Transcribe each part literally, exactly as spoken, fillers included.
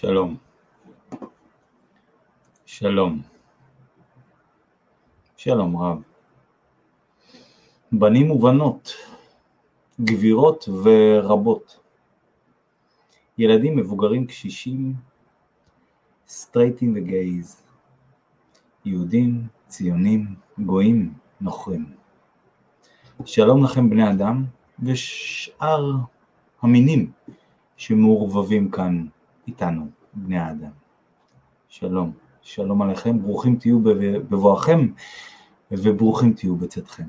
שלום, שלום, שלום רב, בנים ובנות, גבירות ורבות, ילדים, מבוגרים, קשישים, סטרייטים וגייז, יהודים, ציונים, גויים, נוכרים. שלום לכם בני אדם ושאר המינים שמעורבבים כאן איתנו, בני האדם. שלום, שלום עליכם, ברוכים תהיו בבואכם וברוכים תהיו בצאתכם.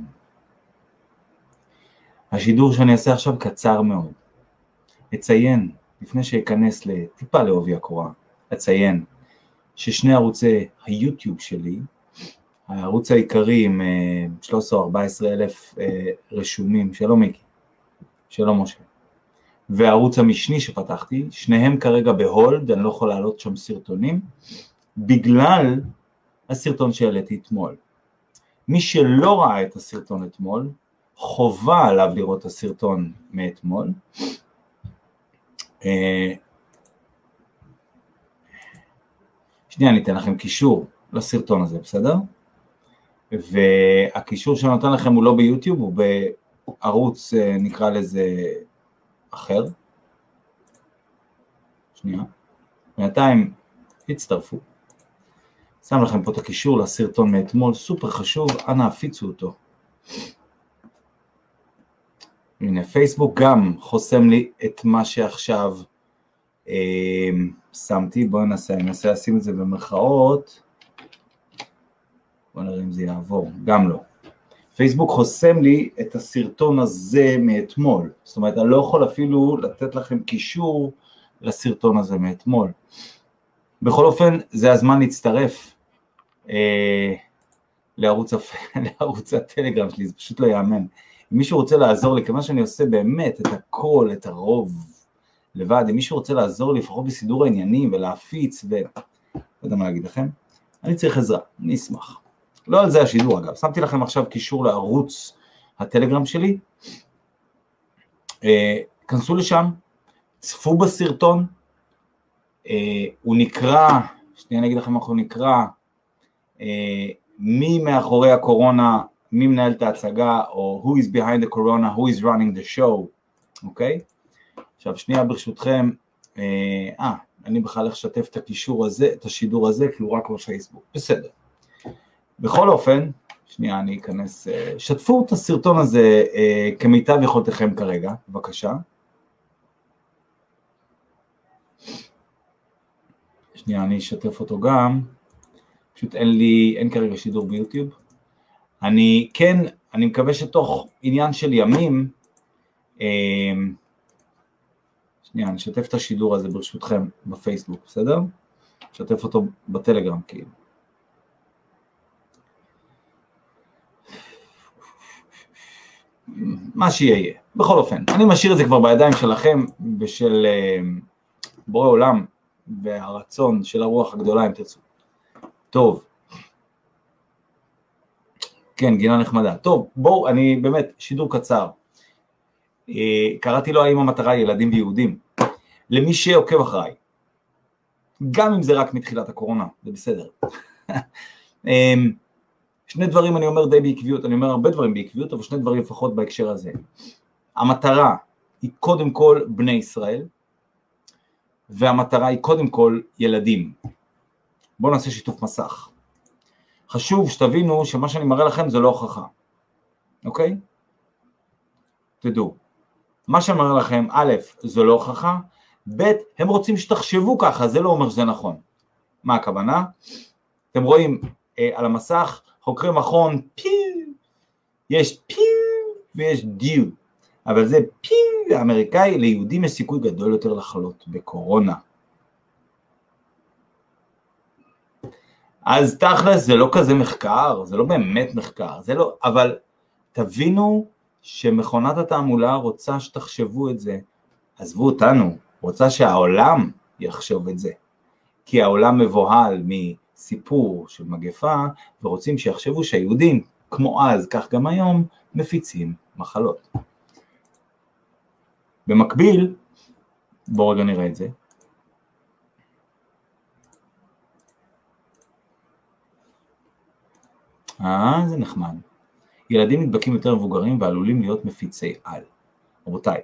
השידור שאני אעשה עכשיו קצר מאוד. אציין, לפני שאכנס לטיפה לעובי הקורה, אציין ששני ערוצי היוטיוב שלי, הערוץ העיקרי עם שלוש עשרה ארבע עשרה אלף רשומים, שלום מיקי, שלום משה, והערוץ המשני שפתחתי, שניהם כרגע בהולד, אני לא יכול להעלות שם סרטונים, בגלל הסרטון שהעליתי אתמול. מי שלא ראה את הסרטון אתמול, חובה עליו לראות את הסרטון מאתמול. שנייה, אני אתן לכם קישור לסרטון הזה, בסדר? והקישור שאני נותן לכם הוא לא ביוטיוב, הוא בערוץ, נקרא לזה, אחר. שנייה. בינתיים הצטרפו. שם לכם פה את הקישור לסרטון מאתמול, סופר חשוב, אנא הפיצו אותו. הנה, פייסבוק גם חוסם לי את מה שעכשיו אה, שמתי. בואו ננסה, אני אנסה לשים את זה במרכאות. בואו נראה אם זה יעבור, גם לא. פייסבוק חוסם לי את הסרטון הזה מאתמול, זאת אומרת, אני לא יכול אפילו לתת לכם קישור לסרטון הזה מאתמול. בכל אופן, זה הזמן להצטרף אה, לערוץ, לערוץ הטלגרם שלי, זה פשוט לא יאמן. אם מישהו רוצה לעזור לי, כמה שאני עושה באמת את הכל, את הרוב לבד, אם מישהו רוצה לעזור לי, לפחות בסידור העניינים ולהפיץ, ו... לא יודע מה להגיד לכם, אני צריך עזרה, אני אשמח. לא על זה השידור אגב, שמתי לכם עכשיו קישור לערוץ הטלגרם שלי, אה, כנסו לשם, צפו בסרטון, אה, הוא נקרא, שנייה אני אגיד לכם איך הוא נקרא, אה, מי מאחורי הקורונה, מי מנהל את ההצגה, או who is behind the corona, who is running the show, אוקיי? עכשיו שנייה ברשותכם, אה, אה אני בכלל לשתף את הקישור הזה, את השידור הזה, כי הוא רק בפייסבוק, בסדר. בכל אופן, שנייה אני אכנס, שתפו את הסרטון הזה אה, כמיטב יכולתכם כרגע, בבקשה. שנייה אני אשתף אותו גם, פשוט אין לי, אין כרגע שידור ביוטיוב. אני כן, אני מקווה שתוך עניין של ימים, אה, שנייה אני אשתף את השידור הזה ברשותכם בפייסבוק, בסדר? אשתף אותו בטלגרם כאילו. מה שיהיה, בכל אופן, אני משאיר את זה כבר בידיים שלכם ושל uh, בורא עולם והרצון של הרוח הגדולה אם תרצו. טוב, כן, גינה נחמדה. טוב, בואו, אני באמת, שידור קצר. Uh, קראתי לו האם המטרה היא ילדים ויהודים. למי שעוקב אחריי, גם אם זה רק מתחילת הקורונה, זה בסדר. um, שני דברים אני אומר די בעקביות, אני אומר הרבה דברים בעקביות, אבל שני דברים לפחות בהקשר הזה. המטרה היא קודם כל בני ישראל, והמטרה היא קודם כל ילדים. בואו נעשה שיתוף מסך. חשוב שתבינו שמה שאני מראה לכם זה לא הוכחה, אוקיי? תדעו, מה שאני מראה לכם, א', זה לא הוכחה, ב', הם רוצים שתחשבו ככה, זה לא אומר שזה נכון. מה הכוונה? אתם רואים אה, על המסך, חוקרי מכון, פיו, יש פיו ויש דיו, אבל זה פיו האמריקאי, ליהודים יש סיכוי גדול יותר לחלות בקורונה. אז תכלס זה לא כזה מחקר, זה לא באמת מחקר, זה לא, אבל תבינו שמכונת התעמולה רוצה שתחשבו את זה, עזבו אותנו, רוצה שהעולם יחשוב את זה, כי העולם מבוהל מ... סיפור של מגפה, ורוצים שיחשבו שהיהודים, כמו אז, כך גם היום, מפיצים מחלות. במקביל, בואו רגע נראה את זה, אה, זה נחמד. ילדים נדבקים יותר מבוגרים ועלולים להיות מפיצי על. רבותיי,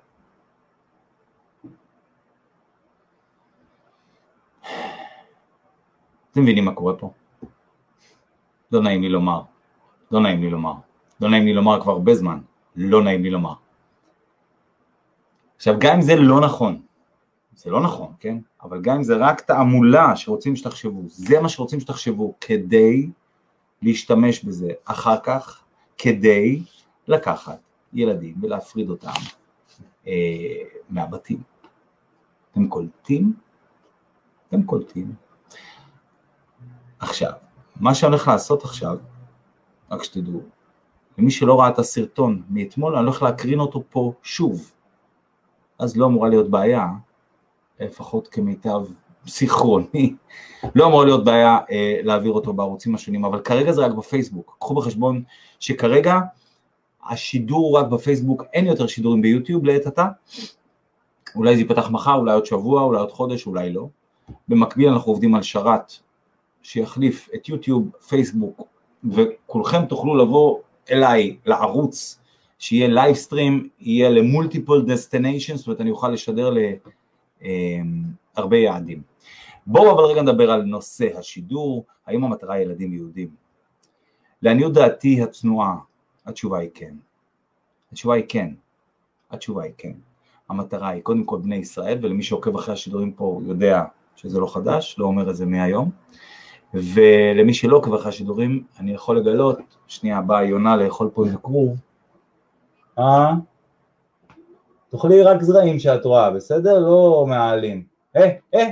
אתם מבינים מה קורה פה? לא נעים לי לומר. לא נעים לי לומר. לא נעים לי לומר כבר הרבה זמן. לא נעים לי לומר. עכשיו, גם אם זה לא נכון, זה לא נכון, כן? אבל גם אם זה רק תעמולה שרוצים שתחשבו, זה מה שרוצים שתחשבו, כדי להשתמש בזה אחר כך, כדי לקחת ילדים ולהפריד אותם אה, מהבתים. אתם קולטים? אתם קולטים. עכשיו, מה שאני הולך לעשות עכשיו, רק שתדעו, למי שלא ראה את הסרטון מאתמול, אני הולך להקרין אותו פה שוב. אז לא אמורה להיות בעיה, לפחות כמיטב זיכרוני, לא אמורה להיות בעיה אה, להעביר אותו בערוצים השונים, אבל כרגע זה רק בפייסבוק. קחו בחשבון שכרגע השידור רק בפייסבוק, אין יותר שידורים ביוטיוב לעת עתה, אולי זה ייפתח מחר, אולי עוד שבוע, אולי עוד חודש, אולי לא. במקביל אנחנו עובדים על שרת שיחליף את יוטיוב, פייסבוק, וכולכם תוכלו לבוא אליי לערוץ, שיהיה לייב סטרים, יהיה למולטיפל דסטיניישנס, זאת אומרת אני אוכל לשדר להרבה יעדים. בואו אבל רגע נדבר על נושא השידור, האם המטרה היא ילדים יהודים? לעניות דעתי התנועה, התשובה היא כן. התשובה היא כן. התשובה היא כן. המטרה היא קודם כל בני ישראל, ולמי שעוקב אחרי השידורים פה יודע שזה לא חדש, לא אומר את זה מהיום, ולמי שלא עוקב אחרי השידורים, אני יכול לגלות, שנייה באה יונה לאכול פה איזה כרוב, אה? תאכלי רק זרעים שאת רואה, בסדר? לא מעלים. אה, אה!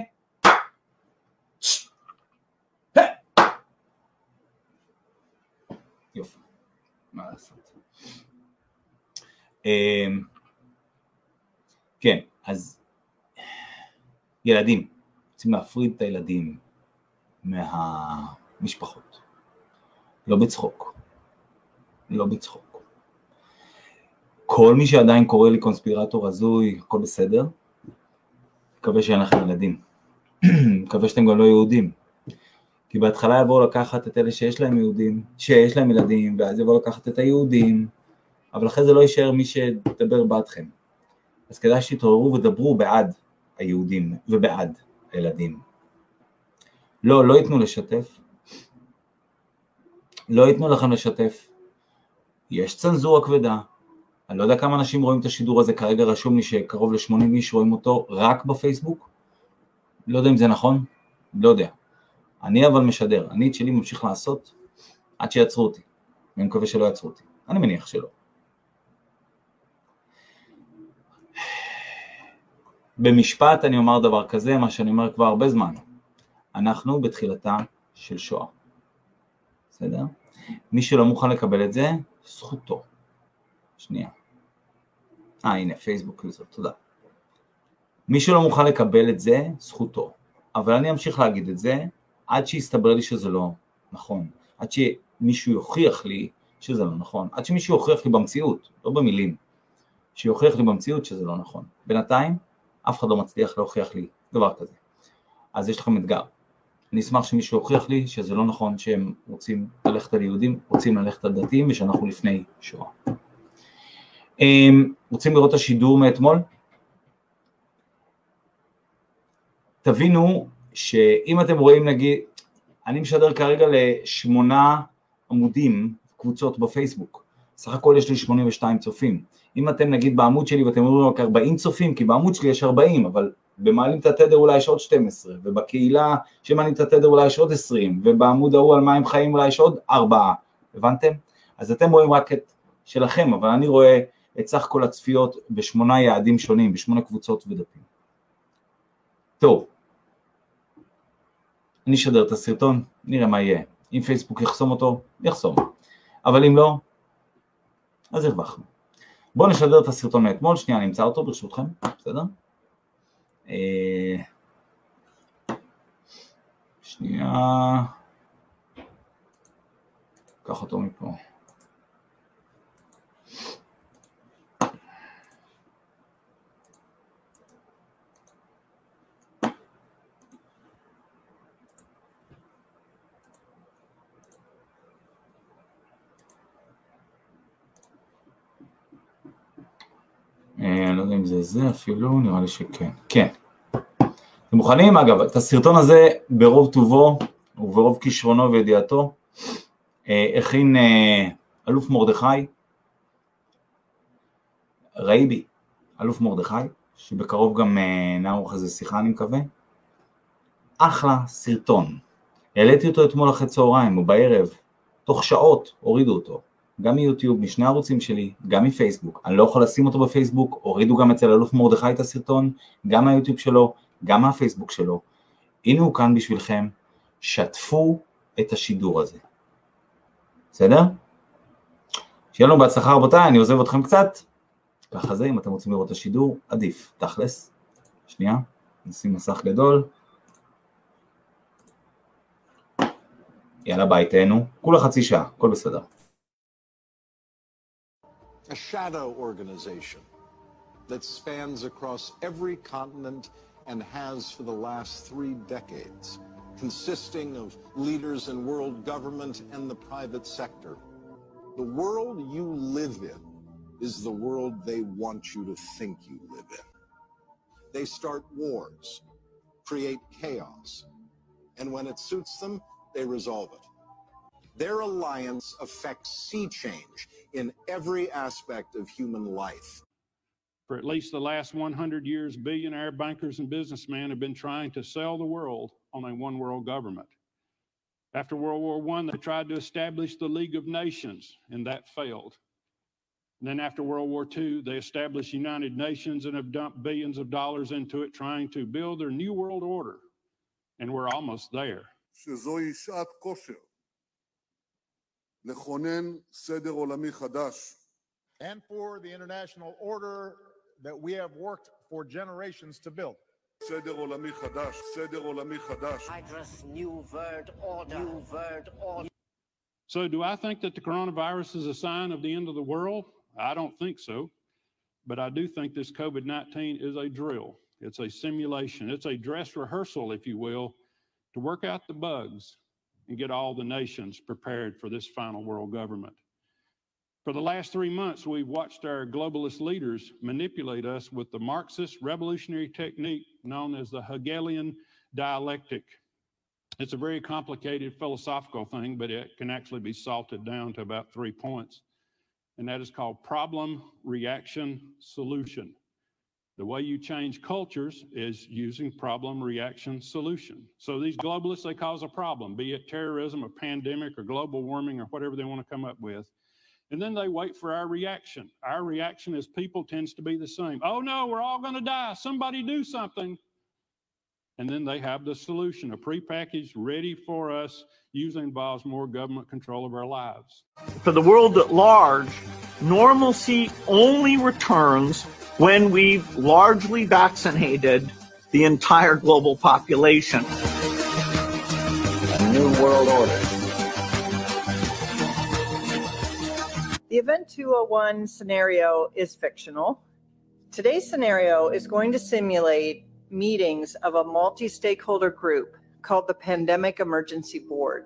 יופי, מה לעשות? כן, אז ילדים, רוצים להפריד את הילדים מהמשפחות. לא בצחוק. לא בצחוק. כל מי שעדיין קורא לי קונספירטור הזוי, הכל בסדר. מקווה שאין לכם ילדים. מקווה שאתם גם לא יהודים. כי בהתחלה יבואו לקחת את אלה שיש להם יהודים, שיש להם ילדים, ואז יבואו לקחת את היהודים, אבל אחרי זה לא יישאר מי שדבר בעדכם. אז כדאי שתתעוררו ודברו בעד היהודים ובעד הילדים. לא, לא ייתנו לשתף. לא ייתנו לכם לשתף. יש צנזורה כבדה. אני לא יודע כמה אנשים רואים את השידור הזה, כרגע רשום לי שקרוב ל-שמונים איש רואים אותו רק בפייסבוק. לא יודע אם זה נכון, לא יודע. אני אבל משדר, אני את שלי ממשיך לעשות עד שיעצרו אותי. אני מקווה שלא יעצרו אותי, אני מניח שלא. במשפט אני אומר דבר כזה, מה שאני אומר כבר הרבה זמן. אנחנו בתחילתה של שואה. בסדר? מי שלא מוכן לקבל את זה, זכותו. שנייה. אה, הנה, פייסבוק יוזר, תודה. מי שלא מוכן לקבל את זה, זכותו. אבל אני אמשיך להגיד את זה, עד שיסתבר לי שזה לא נכון. עד שמישהו יוכיח לי שזה לא נכון. עד שמישהו יוכיח לי במציאות, לא במילים. שיוכיח לי במציאות שזה לא נכון. בינתיים, אף אחד לא מצליח להוכיח לי דבר כזה. אז יש לכם אתגר. אני אשמח שמישהו יוכיח לי שזה לא נכון שהם רוצים ללכת על יהודים, רוצים ללכת על דתיים, ושאנחנו לפני שואה. רוצים לראות את השידור מאתמול? תבינו שאם אתם רואים, נגיד, אני משדר כרגע לשמונה עמודים, קבוצות בפייסבוק, סך הכל יש לי שמונים ושתיים צופים. אם אתם נגיד בעמוד שלי ואתם אומרים רק ארבעים צופים, כי בעמוד שלי יש ארבעים, אבל במעלים את התדר אולי יש עוד שתים עשרה, ובקהילה שמעלים את התדר אולי יש עוד עשרים, ובעמוד ההוא על מים חיים אולי יש עוד ארבעה, הבנתם? אז אתם רואים רק את שלכם, אבל אני רואה את סך כל הצפיות בשמונה יעדים שונים, בשמונה קבוצות ודפים. טוב, אני אשדר את הסרטון, נראה מה יהיה. אם פייסבוק יחסום אותו, יחסום. אבל אם לא, אז הרווחנו. בואו נשדר את הסרטון מאתמול, שנייה, אני אמצא אותו ברשותכם, בסדר? שנייה, קח אותו מפה. אני לא יודע אם זה זה אפילו, נראה לי שכן. כן. אתם מוכנים? אגב, את הסרטון הזה ברוב טובו וברוב כישרונו וידיעתו, הכין אלוף מרדכי, רעיבי, אלוף מרדכי, שבקרוב גם נערוך איזה שיחה אני מקווה. אחלה סרטון. העליתי אותו אתמול אחרי צהריים או בערב, תוך שעות הורידו אותו. גם מיוטיוב, משני הערוצים שלי, גם מפייסבוק. אני לא יכול לשים אותו בפייסבוק, הורידו גם אצל אלוף מרדכי את הסרטון, גם מהיוטיוב שלו, גם מהפייסבוק שלו. הנה הוא כאן בשבילכם, שתפו את השידור הזה. בסדר? שיהיה לנו בהצלחה רבותיי, אני עוזב אתכם קצת. ככה זה, אם אתם רוצים לראות את השידור, עדיף, תכלס. שנייה, נשים מסך גדול. יאללה ביי, תהנו. כולה חצי שעה, הכל בסדר. A shadow organization that spans across every continent and has for the last three decades, consisting of leaders in world government and the private sector. The world you live in is the world they want you to think you live in. They start wars, create chaos, and when it suits them, they resolve it. Their alliance affects sea change in every aspect of human life. For at least the last one hundred years, billionaire bankers and businessmen have been trying to sell the world on a one-world government. After World War One, they tried to establish the League of Nations, and that failed. And then after World War Two, they established the United Nations and have dumped billions of dollars into it, trying to build their new world order. And we're almost there. שזוהי שעת כושר לכונן סדר עולמי חדש. And for the international order that we have worked for generations to build. סדר עולמי חדש, סדר עולמי חדש. Hydras new world order, new world order. So do I think that the coronavirus is a sign of the end of the world? I don't think so. But I do think this COVID nineteen is a drill. It's a simulation. It's a dress rehearsal, if you will, to work out the bugs and get all the nations prepared for this final world government. For the last three months, we've watched our globalist leaders manipulate us with the Marxist revolutionary technique known as the Hegelian dialectic. It's a very complicated philosophical thing, but it can actually be salted down to about three points. And that is called problem, reaction, solution. The way you change cultures is using problem, reaction, solution. So these globalists, they cause a problem, be it terrorism or pandemic or global warming or whatever they want to come up with. And then they wait for our reaction. Our reaction as people tends to be the same. Oh no, we're all going to die. Somebody do something. And then they have the solution, a prepackaged, ready for us, usually involves more government control of our lives. For the world at large, normalcy only returns when we've largely vaccinated the entire global population. A new world order. The Event two oh one scenario is fictional. Today's scenario is going to simulate meetings of a multi-stakeholder group called the Pandemic Emergency Board.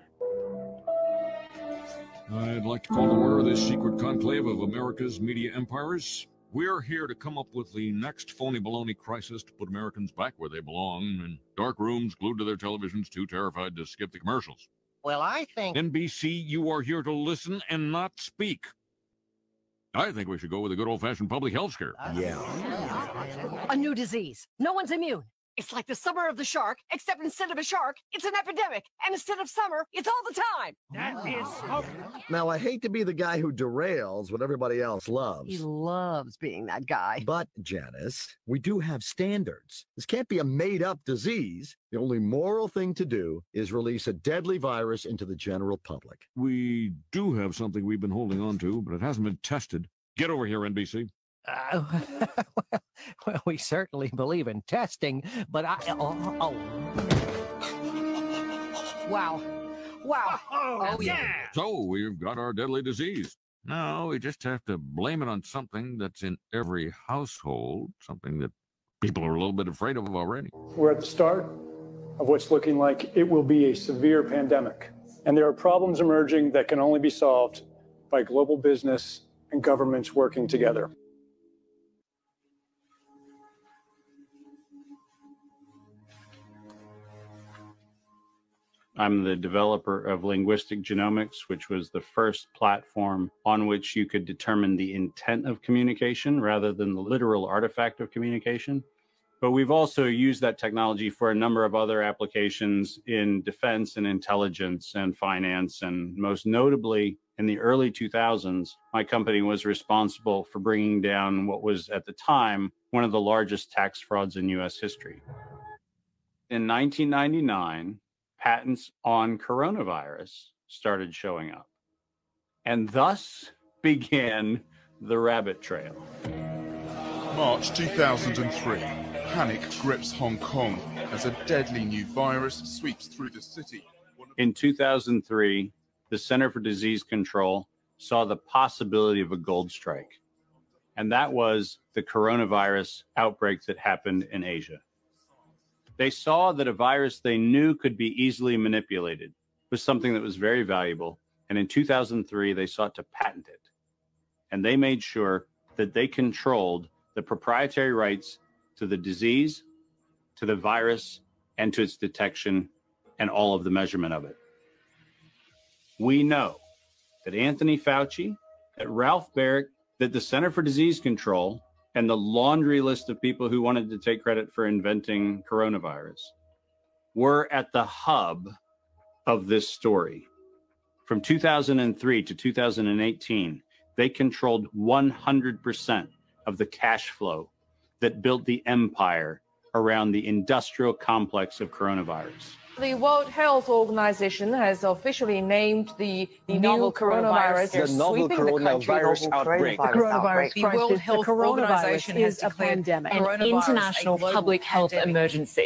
I'd like to call to order this secret conclave of America's media empires. We're here to come up with the next phony baloney crisis to put Americans back where they belong, in dark rooms glued to their televisions, too terrified to skip the commercials. Well, I think... N B C, you are here to listen and not speak. I think we should go with a good old-fashioned public health scare. Yeah. A new disease. No one's immune. It's like the summer of the shark, except instead of a shark, it's an epidemic. And instead of summer, it's all the time. That is so... Now, I hate to be the guy who derails what everybody else loves. He loves being that guy. But, Janice, we do have standards. This can't be a made-up disease. The only moral thing to do is release a deadly virus into the general public. We do have something we've been holding on to, but it hasn't been tested. Get over here, N B C. Uh, well, well, we certainly believe in testing, but I... Oh, oh. Wow. Wow. Oh, oh yeah. So, we've got our deadly disease. Now, we just have to blame it on something that's in every household, something that people are a little bit afraid of already. We're at the start of what's looking like it will be a severe pandemic. And there are problems emerging that can only be solved by global business and governments working together. I'm the developer of Linguistic Genomics, which was the first platform on which you could determine the intent of communication rather than the literal artifact of communication. But we've also used that technology for a number of other applications in defense and intelligence and finance. And most notably, in the early two thousands, my company was responsible for bringing down what was at the time one of the largest tax frauds in U S history. In nineteen ninety-nine, patents on coronavirus started showing up. And thus began the rabbit trail. March two thousand three. Panic grips Hong Kong as a deadly new virus sweeps through the city. In two thousand three, the Center for Disease Control saw the possibility of a gold strike. And that was the coronavirus outbreak that happened in Asia. They saw that a virus they knew could be easily manipulated was something that was very valuable. And in two thousand three, they sought to patent it. And they made sure that they controlled the proprietary rights to the disease, to the virus, and to its detection, and all of the measurement of it. We know that Anthony Fauci, that Ralph Baric, that the Center for Disease Control, and the laundry list of people who wanted to take credit for inventing coronavirus were at the hub of this story. From two thousand three to two thousand eighteen, they controlled one hundred percent of the cash flow that built the empire around the industrial complex of coronavirus. The World Health Organization has officially named the, the novel coronavirus, coronavirus the novel coronavirus outbreak. The coronavirus The World Health the Organization coronavirus has is a declared pandemic. An international public health pandemic. emergency.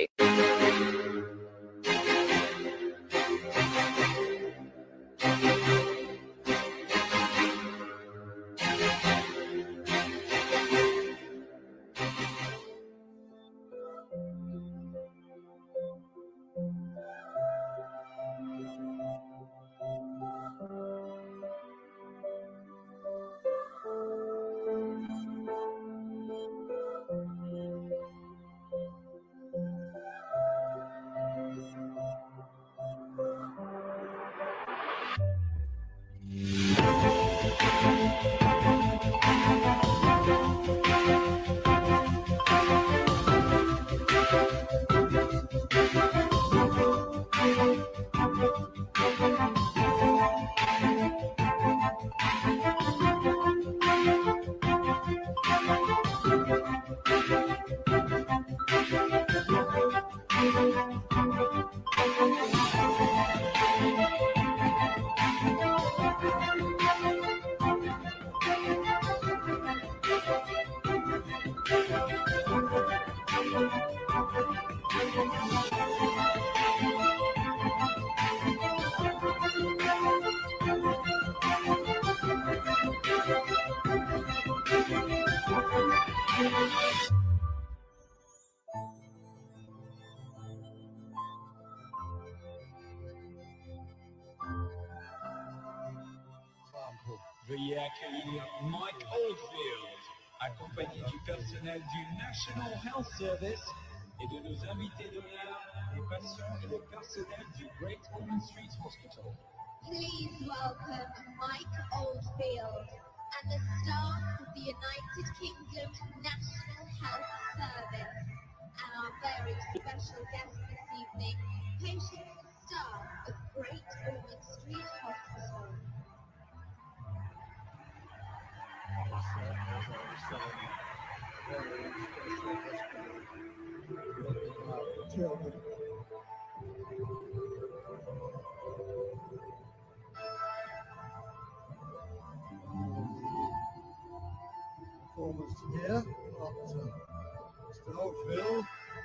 Veuillez accueillir Mike Oldfield, accompagné du personnel du National Health Service et de nos invités d'honneur, les patients et le personnel du Great Ormond Street Hospital. Please welcome Mike Oldfield and the staff of the United Kingdom National Health Service and our very special guest this evening, patient and staff of Great Ormond Street Hospital. Children. Almost here, but uh, still Phil.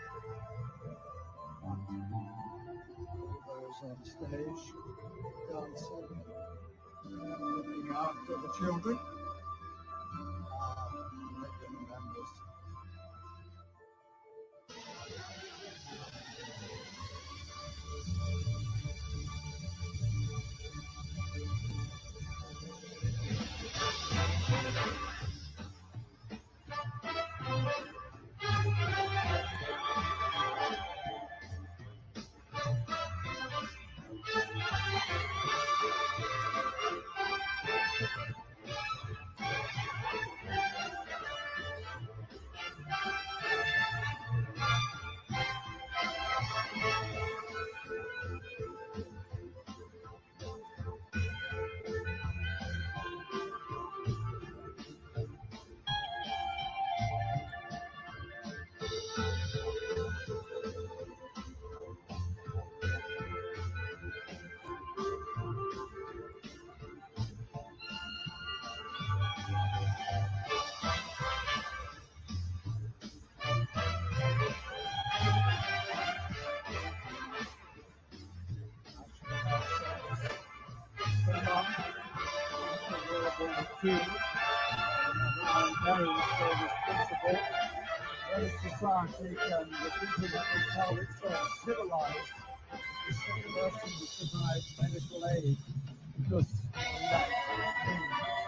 Those on stage dancing, looking after the children. key. And known for this principle. When society can infinitely tell itself civilized, the same person who provides medical aid because of that thing.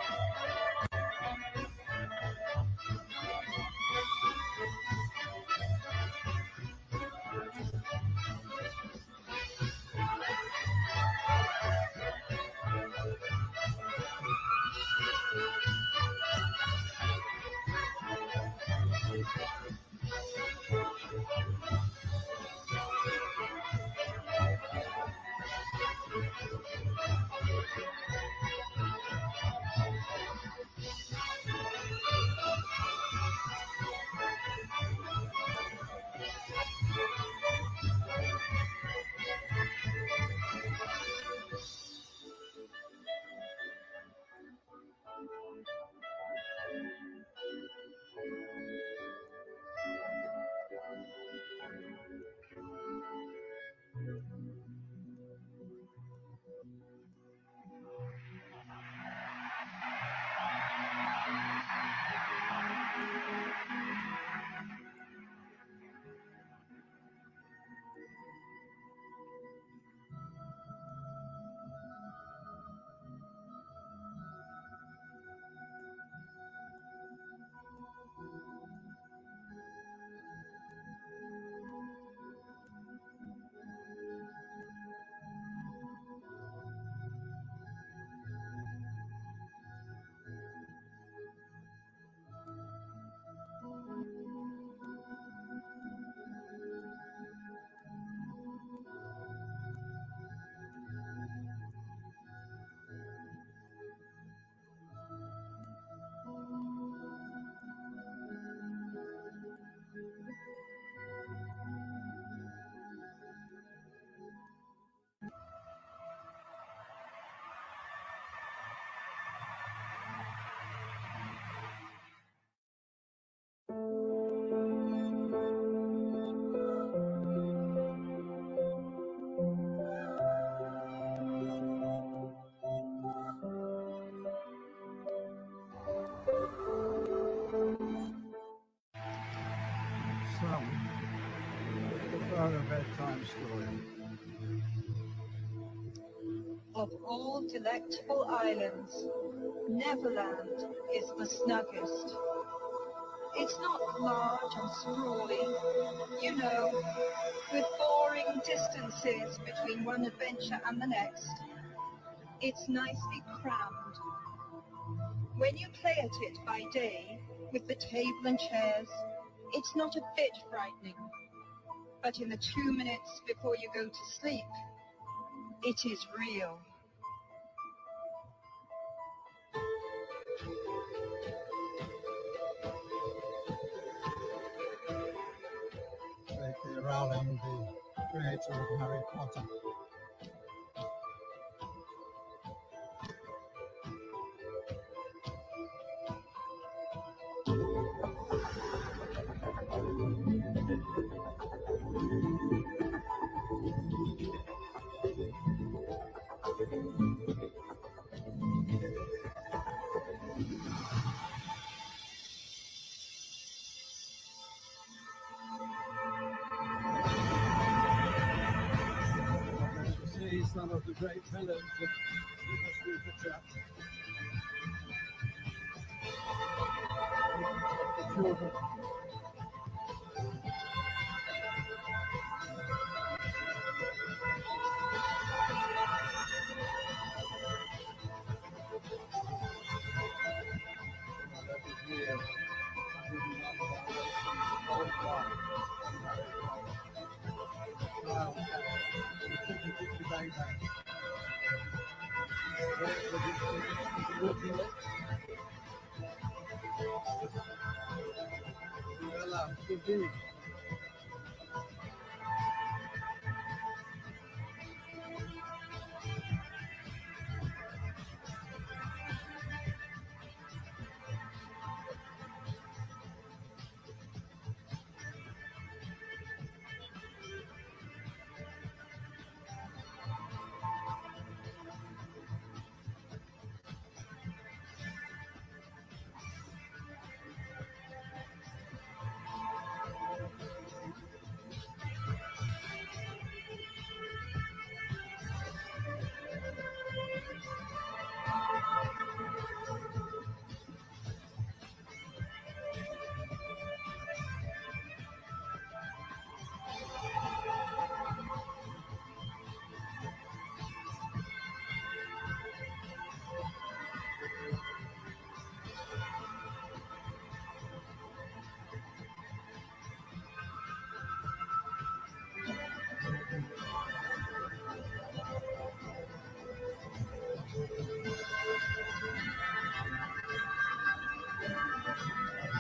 Bedtime story. Of all delectable islands, Neverland is the snuggest. It's not large and sprawly, you know, with boring distances between one adventure and the next. It's nicely crammed. When you play at it by day, with the table and chairs, it's not a bit frightening. But in the two minutes before you go to sleep, it is real. J K Rowling, the creator of Harry Potter. Some of the great villains of history for chat. The children. Indeed.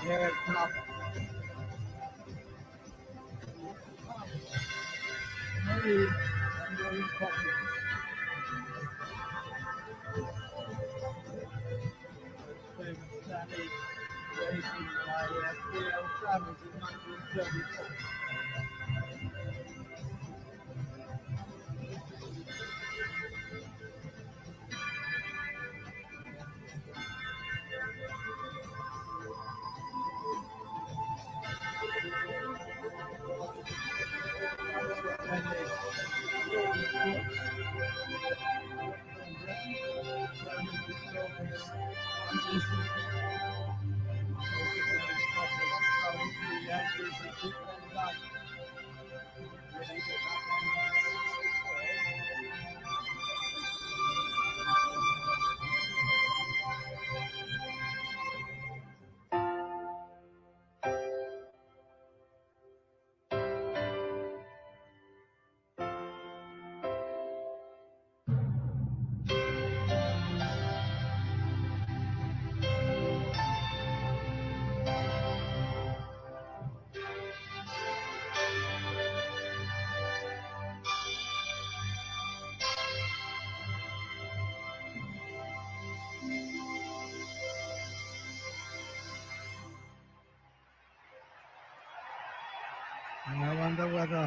Jared Coffin. Marie and William Coffin. Famous Spanish racing by F D L Travers in nineteen thirty-four. I wonder whether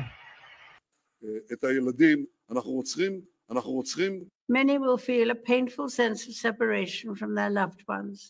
את הילדים, אנחנו רוצים, אנחנו רוצים. Many will feel a painful sense of separation from their loved ones.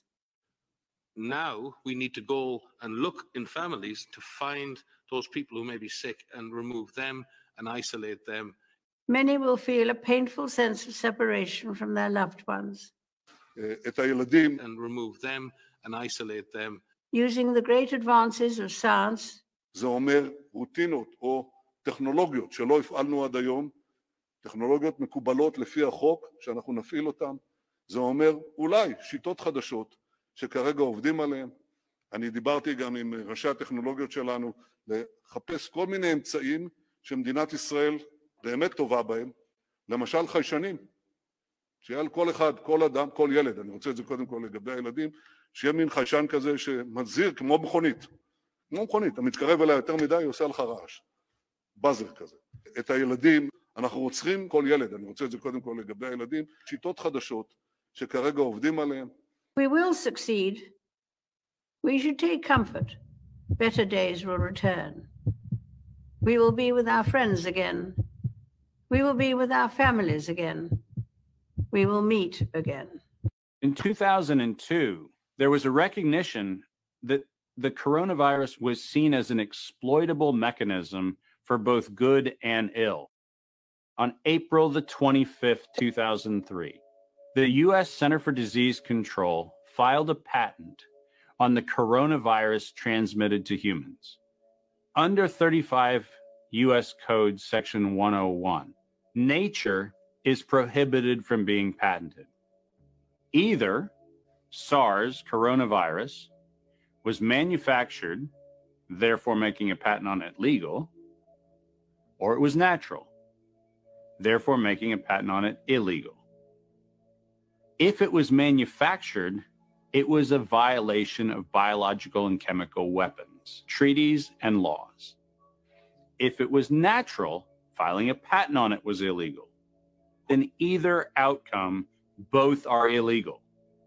Now we need to go and look in families to find those people who may be sick and remove them and isolate them. Many will feel a painful sense of separation from their loved ones. את הילדים. And remove them and isolate them. Using the great advances of science. זה אומר רוטינות או טכנולוגיות שלא הפעלנו עד היום, טכנולוגיות מקובלות לפי החוק שאנחנו נפעיל אותן. זה אומר אולי שיטות חדשות שכרגע עובדים עליהן. אני דיברתי גם עם ראשי הטכנולוגיות שלנו לחפש כל מיני אמצעים שמדינת ישראל באמת טובה בהם, למשל חיישנים, שיהיה על כל אחד, כל אדם, כל ילד, אני רוצה את זה קודם כל לגבי הילדים, שיהיה מין חיישן כזה שמזהיר כמו מכונית, כמו מכונית, אתה מתקרב אליה יותר מדי, היא עושה לך רעש, בזר כזה. את הילדים, אנחנו רוצים כל ילד, אני רוצה את זה קודם כל לגבי הילדים, שיטות חדשות שכרגע עובדים עליהן. We will succeed. We should take comfort. Better days will return. We will be with our friends again. We will be with our families again. We will meet again. In two thousand two, there was a recognition that the coronavirus was seen as an exploitable mechanism for both good and ill. On April the twenty-fifth, two thousand three, the U S Center for Disease Control filed a patent on the coronavirus transmitted to humans. Under thirty-five U S Code Section one oh one, nature is prohibited from being patented. Either SARS coronavirus was manufactured, therefore making a patent on it legal, or it was natural, therefore making a patent on it illegal. If it was manufactured, it was a violation of biological and chemical weapons, treaties, and laws. If it was natural, filing a patent on it was illegal. In either outcome, both are illegal.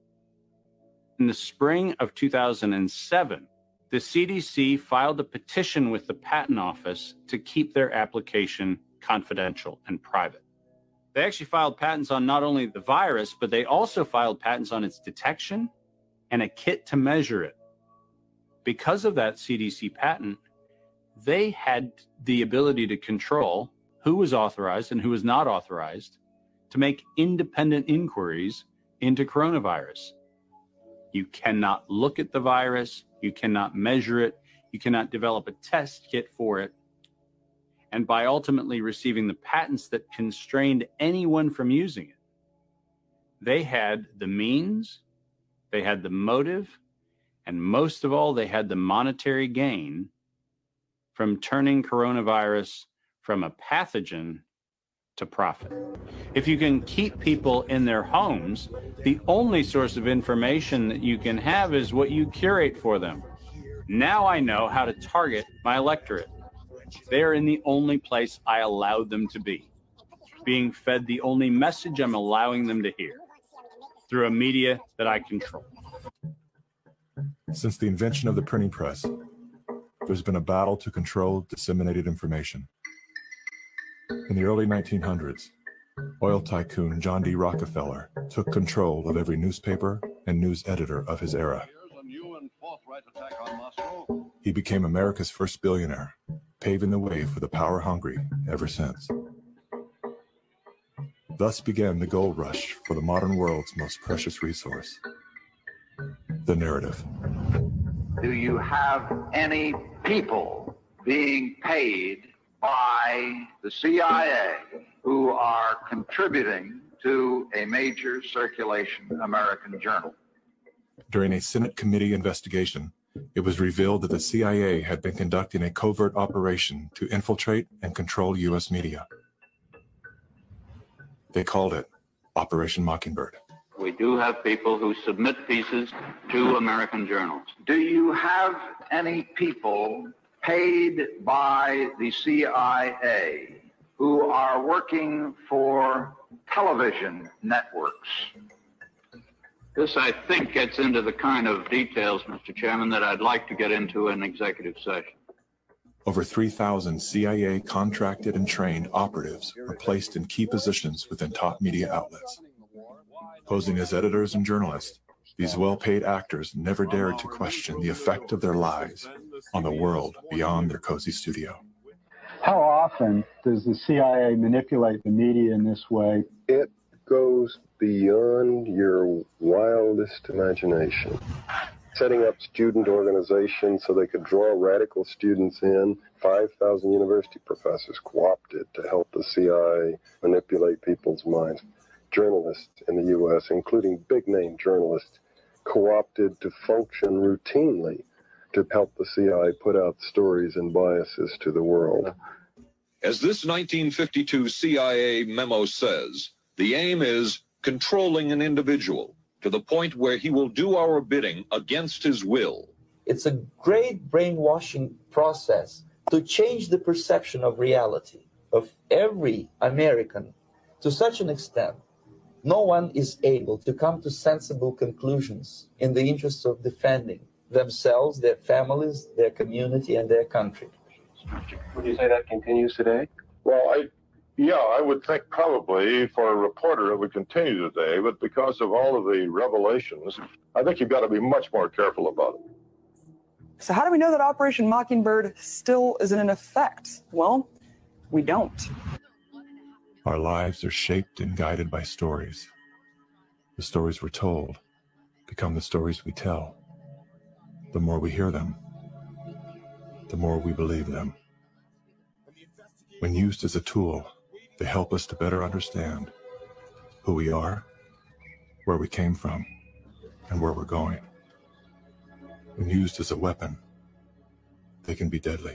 In the spring of two thousand seven, the C D C filed a petition with the Patent Office to keep their application confidential and private. They actually filed patents on not only the virus, but they also filed patents on its detection and a kit to measure it. Because of that C D C patent, they had the ability to control who was authorized and who was not authorized to make independent inquiries into coronavirus. You cannot look at the virus, you cannot measure it, you cannot develop a test kit for it. And by ultimately receiving the patents that constrained anyone from using it, they had the means, they had the motive, and most of all, they had the monetary gain from turning coronavirus from a pathogen to profit. If you can keep people in their homes, the only source of information that you can have is what you curate for them. Now I know how to target my electorate. They are in the only place I allowed them to be, being fed the only message I'm allowing them to hear, through a media that I control. Since the invention of the printing press, there's been a battle to control disseminated information. In the early nineteen hundreds, oil tycoon John D. Rockefeller took control of every newspaper and news editor of his era. He became America's first billionaire, paving the way for the power-hungry ever since. Thus began the gold rush for the modern world's most precious resource, the narrative. Do you have any people being paid by the C I A who are contributing to a major circulation American journal? During a Senate committee investigation, it was revealed that the C I A had been conducting a covert operation to infiltrate and control U S media. They called it Operation Mockingbird. We do have people who submit pieces to American journals. Do you have any people paid by the C I A who are working for television networks? This, I think, gets into the kind of details, Mister Chairman, that I'd like to get into in executive session. Over three thousand C I A contracted and trained operatives were placed in key positions within top media outlets. Posing as editors and journalists, these well-paid actors never dared to question the effect of their lives on the world beyond their cozy studio. How often does the C I A manipulate the media in this way? It goes beyond your wildest imagination. Setting up student organizations so they could draw radical students in. five thousand university professors co-opted to help the C I A manipulate people's minds. Journalists in the U S, including big-name journalists, co-opted to function routinely to help the C I A put out stories and biases to the world. As this nineteen fifty-two C I A memo says, the aim is controlling an individual to the point where he will do our bidding against his will. It's a great brainwashing process to change the perception of reality of every American to such an extent no one is able to come to sensible conclusions in the interests of defending themselves, their families, their community, and their country. Would you say that continues today? Well, I, yeah, I would think probably for a reporter it would continue today, but because of all of the revelations, I think you've got to be much more careful about it. So how do we know that Operation Mockingbird still isn't in effect? Well, we don't. Our lives are shaped and guided by stories. The stories we're told become the stories we tell. The more we hear them, the more we believe them. When used as a tool, they help us to better understand who we are, where we came from, and where we're going. When used as a weapon, they can be deadly.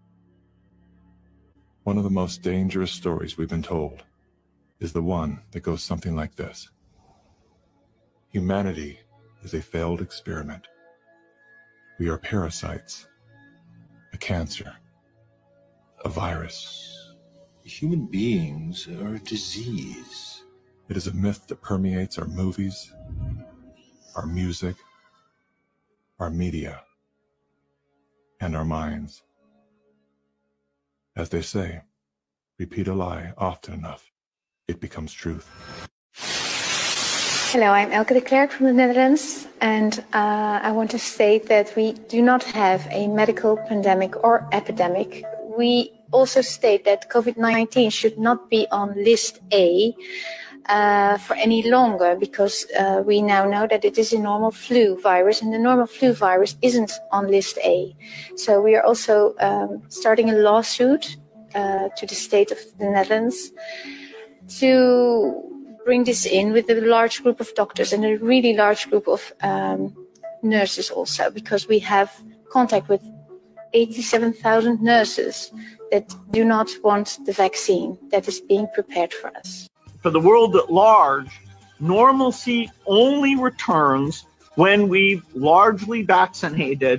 One of the most dangerous stories we've been told is the one that goes something like this. Humanity is a failed experiment. We are parasites, a cancer, a virus. Human beings are a disease. It is a myth that permeates our movies, our music, our media, and our minds. As they say, repeat a lie often enough, it becomes truth. Hello, I'm Elke de Klerk from the Netherlands, and uh, I want to state that we do not have a medical pandemic or epidemic. We also state that COVID nineteen should not be on list A uh, for any longer, because uh, we now know that it is a normal flu virus, and the normal flu virus isn't on list A. So we are also um, starting a lawsuit uh, to the state of the Netherlands to bring this in with a large group of doctors and a really large group of um, nurses also, because we have contact with eighty-seven thousand nurses that do not want the vaccine that is being prepared for us. For the world at large, normalcy only returns when we've largely vaccinated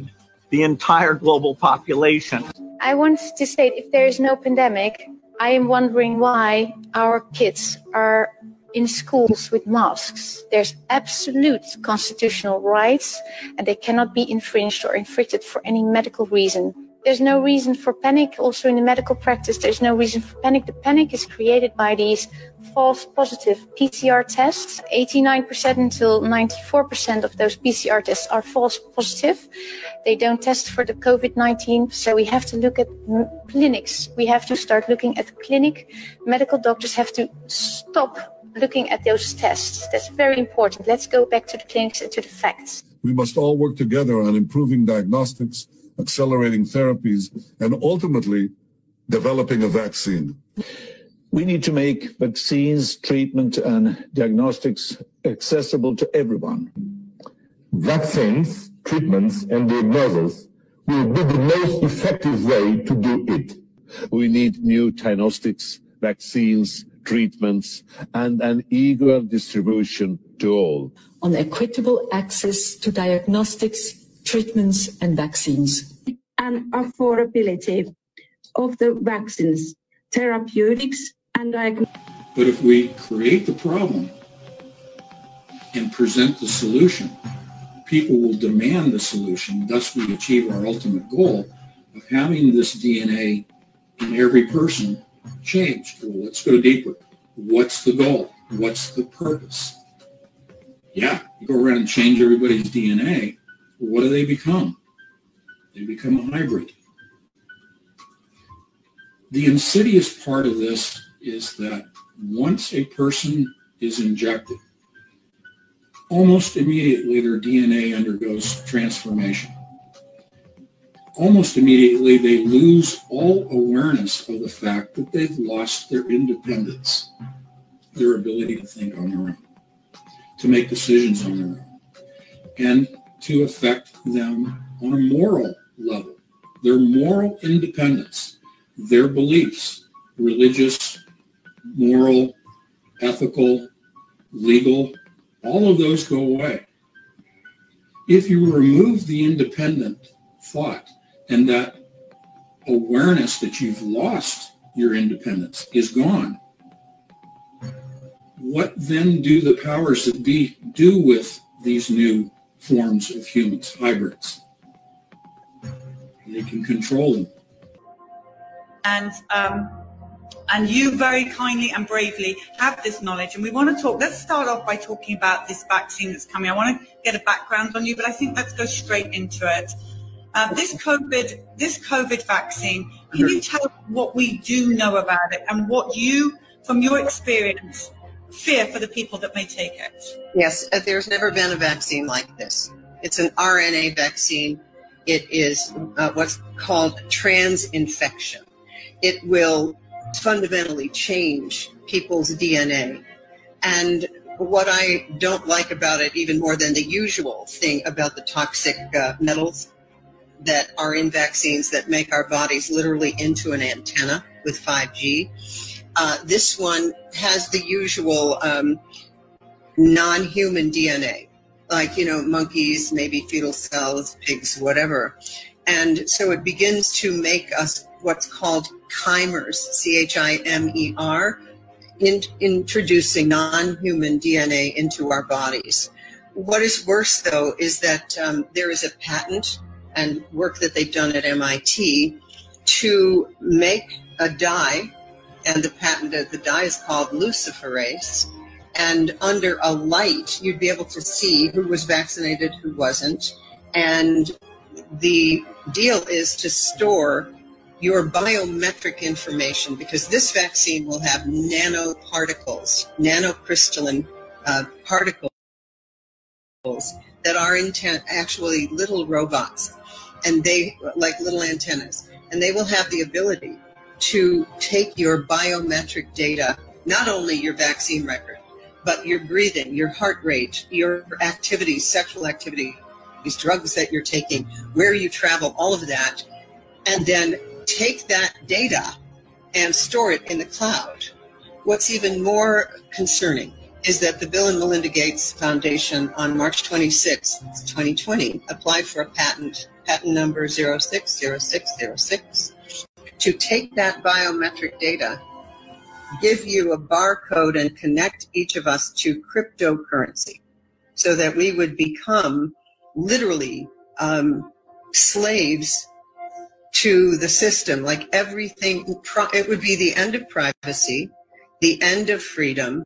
the entire global population. I want to state, if there is no pandemic, I am wondering why our kids are in schools with masks. There's absolute constitutional rights, and they cannot be infringed or infringed for any medical reason. There's no reason for panic. Also in the medical practice, there's no reason for panic. The panic is created by these false positive P C R tests. eighty-nine percent until ninety-four percent of those P C R tests are false positive. They don't test for the COVID nineteen. So we have to look at clinics. We have to start looking at clinic. Medical doctors have to stop looking at those tests. That's very important. Let's go back to the clinics and to the facts. We must all work together on improving diagnostics, accelerating therapies, and ultimately developing a vaccine. We need to make vaccines, treatment, and diagnostics accessible to everyone. Vaccines, treatments, and diagnosis will be the most effective way to do it. We need new diagnostics, vaccines, treatments, and an equal distribution to all. On equitable access to diagnostics, treatments, and vaccines. And affordability of the vaccines, therapeutics, and diagnostics. But if we create the problem and present the solution, people will demand the solution. Thus, we achieve our ultimate goal of having this D N A in every person changed. Well, let's go deeper. What's the goal? What's the purpose? Yeah, you go around and change everybody's D N A. What do they become? They become a hybrid. The insidious part of this is that once a person is injected, almost immediately their D N A undergoes transformation. Almost immediately they lose all awareness of the fact that they've lost their independence, their ability to think on their own, to make decisions on their own, and to affect them on a moral level. Their moral independence, their beliefs, religious, moral, ethical, legal, all of those go away. If you remove the independent thought and that awareness that you've lost your independence is gone, what then do the powers that be do with these new forms of humans, hybrids? They can control them. And um, and you very kindly and bravely have this knowledge. And we want to talk, let's start off by talking about this vaccine that's coming. I want to get a background on you, but I think let's go straight into it. Uh, this COVID, this COVID vaccine, can you tell us what we do know about it and what you, from your experience, fear for the people that may take it? Yes, uh, there's never been a vaccine like this. It's an R N A vaccine. It is uh, what's called transinfection. It will fundamentally change people's D N A. And what I don't like about it, even more than the usual thing about the toxic uh, metals that are in vaccines that make our bodies literally into an antenna with five G, uh, this one has the usual um, non-human D N A, like, you know, monkeys, maybe fetal cells, pigs, whatever. And so it begins to make us what's called chimers, C H I M E R, in, introducing non-human D N A into our bodies. What is worse, though, is that um, there is a patent and work that they've done at M I T to make a dye, and the patent of the dye is called luciferase. And under a light, you'd be able to see who was vaccinated, who wasn't. And the deal is to store your biometric information, because this vaccine will have nanoparticles, nanocrystalline uh, particles that are intent, actually little robots, and they, like little antennas, and they will have the ability to take your biometric data, not only your vaccine record, but your breathing, your heart rate, your activities, sexual activity, these drugs that you're taking, where you travel, all of that, and then take that data and store it in the cloud. What's even more concerning is that the Bill and Melinda Gates Foundation on March twenty-sixth, twenty twenty, applied for a patent, patent number zero six zero six zero six, to take that biometric data, give you a barcode, and connect each of us to cryptocurrency so that we would become literally um, slaves to the system. Like everything, it would be the end of privacy, the end of freedom.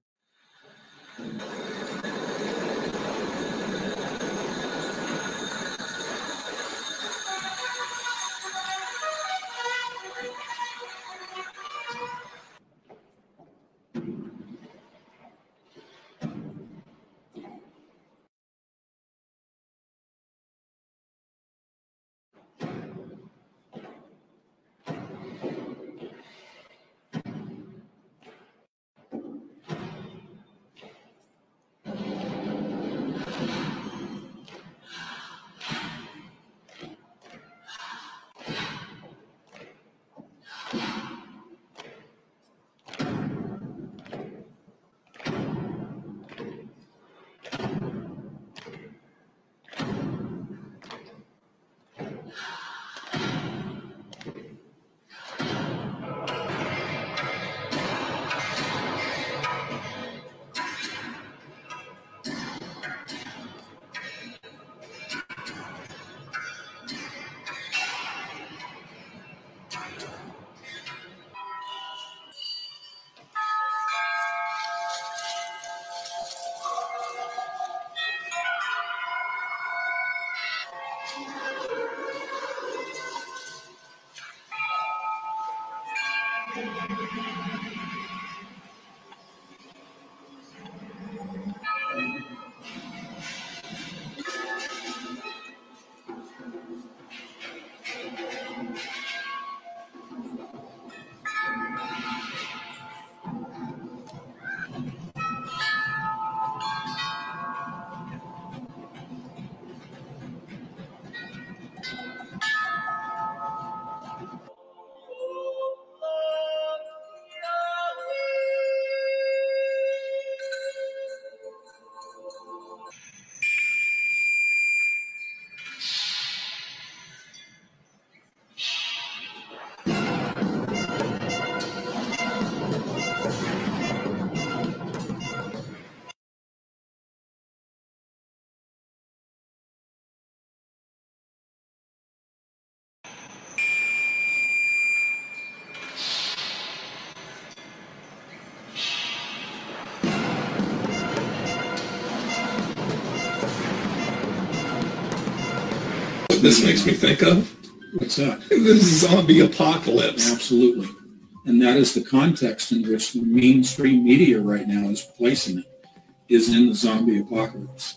This makes me think of? What's that? The zombie apocalypse. Absolutely. And that is the context in which the mainstream media right now is placing it, is in the zombie apocalypse.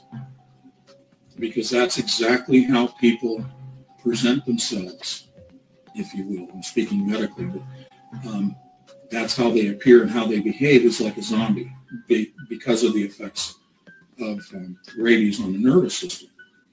Because that's exactly how people present themselves, if you will. I'm speaking medically, but um, that's how they appear and how they behave is like a zombie be, because of the effects of um, rabies on the nervous system.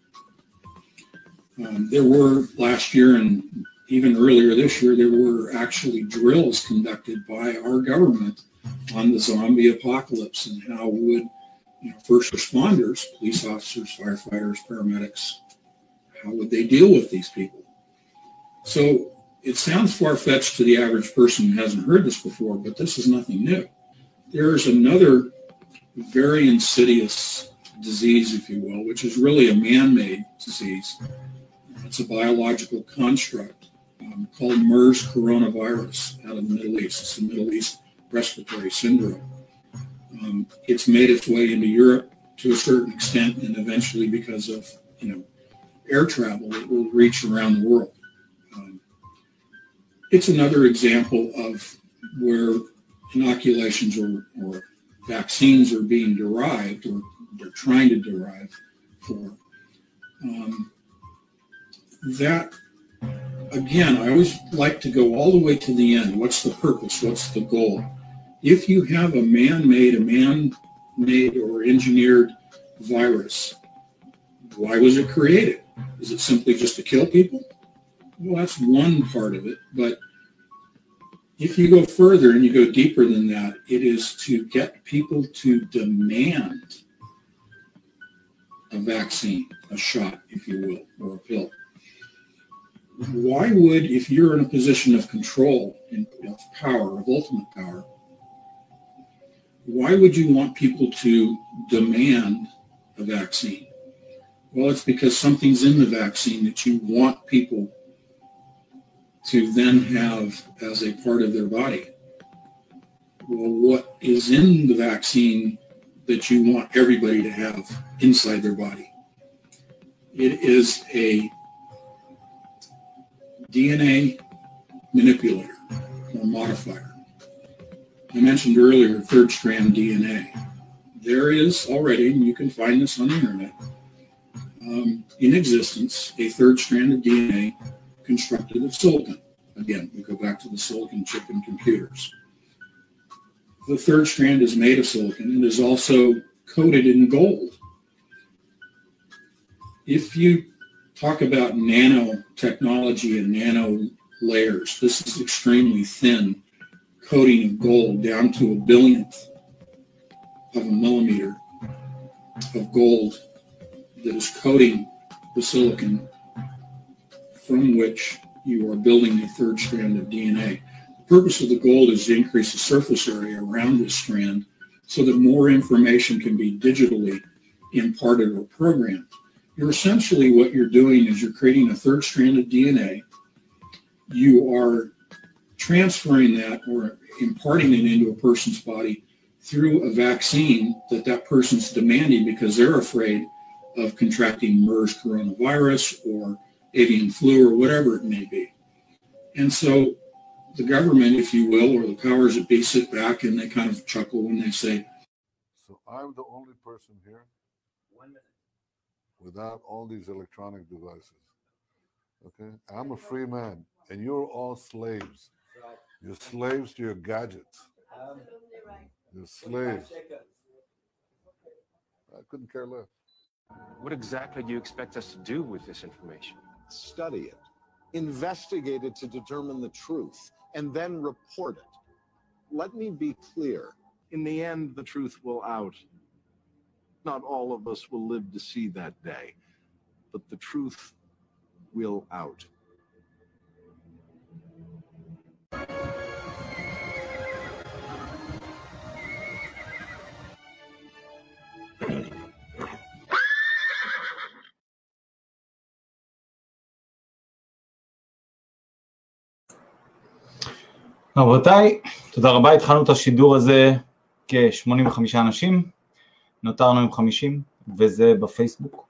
Um, there were last year and even earlier this year, there were actually drills conducted by our government on the zombie apocalypse and how would you know, first responders, police officers, firefighters, paramedics, how would they deal with these people? So it sounds far-fetched to the average person who hasn't heard this before, but this is nothing new. There's another very insidious disease, if you will, which is really a man-made disease. It's a biological construct um, called MERS coronavirus out of the Middle East. It's the Middle East respiratory syndrome. Um, it's made its way into Europe to a certain extent, and eventually, because of you know air travel, it will reach around the world. Um, it's another example of where inoculations or, or vaccines are being derived, or they're trying to derive for. Um, that, again, I always like to go all the way to the end. What's the purpose? What's the goal? If you have a man-made, a man-made or engineered virus, why was it created? Is it simply just to kill people? Well, that's one part of it, but if you go further and you go deeper than that, it is to get people to demand a vaccine, a shot, if you will, or a pill. Why would, if you're in a position of control, and of power, of ultimate power, why would you want people to demand a vaccine? Well, it's because something's in the vaccine that you want people to then have as a part of their body. Well, what is in the vaccine that you want everybody to have inside their body? It is a D N A manipulator or modifier. I mentioned earlier third strand D N A. There is already, and you can find this on the internet, um, in existence, a third strand of D N A constructed of silicon. Again, we go back to the silicon chip in computers. The third strand is made of silicon and is also coated in gold. If you talk about nanotechnology and nano layers, this is extremely thin coating of gold down to a billionth of a millimeter of gold that is coating the silicon from which you are building a third strand of D N A. The purpose of the gold is to increase the surface area around this strand so that more information can be digitally imparted or programmed. You're essentially, what you're doing is you're creating a third strand of D N A. You are transferring that or imparting it into a person's body through a vaccine that that person's demanding because they're afraid of contracting MERS coronavirus or avian flu or whatever it may be. And so the government, if you will, or the powers that be sit back and they kind of chuckle when they say, So I'm the only person here without all these electronic devices. Okay? I'm a free man, and you're all slaves. You're slaves to your gadgets. You're slaves. I couldn't care less. What exactly do you expect us to do with this information? Study it, investigate it to determine the truth, and then report it. Let me be clear. In the end, the truth will out. Not all of us will live to see that day, but the truth will out. רבותיי, תודה רבה, התחלנו את השידור הזה כ-שמונים וחמישה אנשים, נותרנו עם חמישים, וזה בפייסבוק.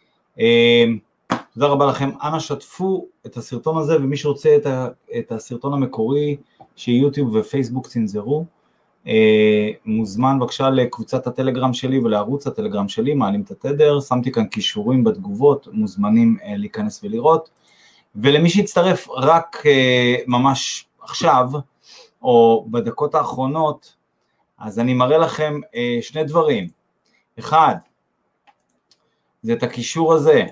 תודה רבה לכם, אנא שתפו את הסרטון הזה, ומי שרוצה את, ה- את הסרטון המקורי, שיוטיוב ופייסבוק צנזרו, מוזמן בבקשה לקבוצת הטלגרם שלי ולערוץ הטלגרם שלי, מעלים את התדר, שמתי כאן קישורים בתגובות, מוזמנים להיכנס ולראות, ולמי שיצטרף רק ממש עכשיו, או בדקות האחרונות, אז אני מראה לכם אה, שני דברים. אחד, זה את הקישור הזה.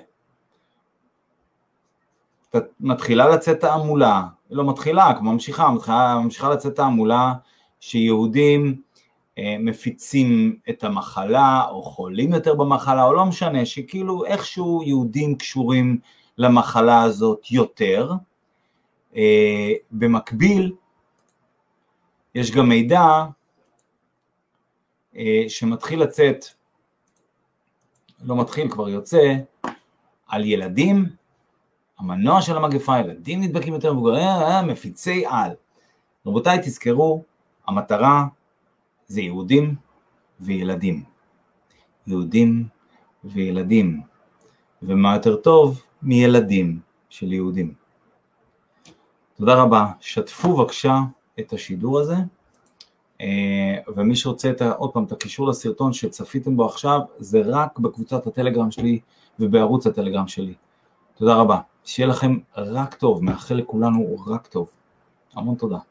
מתחילה לצאת תעמולה, לא מתחילה, כמו ממשיכה, מתחילה, ממשיכה לצאת תעמולה, שיהודים אה, מפיצים את המחלה, או חולים יותר במחלה, או לא משנה, שכאילו איכשהו יהודים קשורים למחלה הזאת יותר. אה, במקביל, יש גם מידע אה, שמתחיל לצאת, לא מתחיל, כבר יוצא, על ילדים, המנוע של המגפה, ילדים נדבקים יותר מבוגרים, אה, מפיצי על. רבותיי, תזכרו, המטרה זה יהודים וילדים. יהודים וילדים. ומה יותר טוב מילדים של יהודים. תודה רבה, שתפו בבקשה את השידור הזה, ומי שרוצה את, עוד פעם, את הקישור לסרטון שצפיתם בו עכשיו, זה רק בקבוצת הטלגרם שלי ובערוץ הטלגרם שלי. תודה רבה, שיהיה לכם רק טוב, מאחל לכולנו רק טוב. המון תודה.